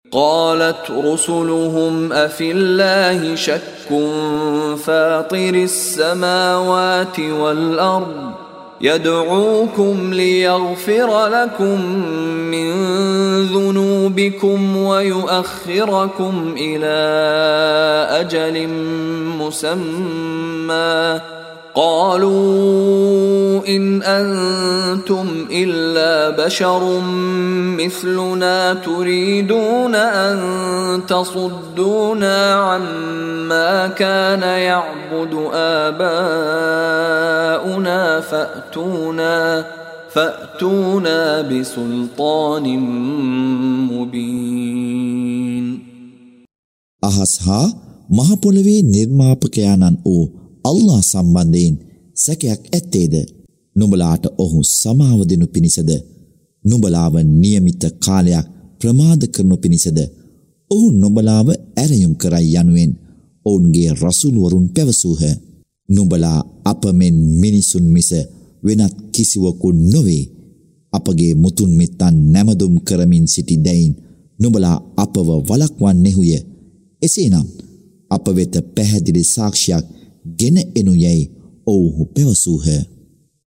قالت رسلهم أفي الله شك فاطر السماوات والأرض يدعوكم ليغفر لكم من ذنوبكم ويؤخركم إلى أجل مسمى قالوا إن أنتم إلا بشر مثلنا تريدون أن تصدونا عما كان يعبد آباؤنا فأتونا بسلطان مبين. أحسها මහපොළවේ නිර්මාපකයාණන් වූ අල්ලාහ් සම්බන්ධයෙන් සැකයක් ඇත්තේද? නුඹලාට ඔහු සමාව දෙනු පිණිසද? නුඹලාව નિયમિત කාලයක් ප්‍රමාද කරනු පිණිසද? ඔහු නුඹලාව ඇරයුම් කරයි යනුවෙන් ඔවුන්ගේ රසූල් වරුන් පැවසූහ. නුඹලා අප මෙන් මිනිසුන් මිස වෙනත් කිසිවකු නොවේ. අපගේ මුතුන් මිත්තන් නැමදුම් කරමින් සිටි දැයින් නුඹලා අපව වළක්වන්නේහුය. එසේනම් අප වෙත පැහැදිලි සාක්ෂියක් ගෙන එනු යැයි ඔවුහු පැවසූහ.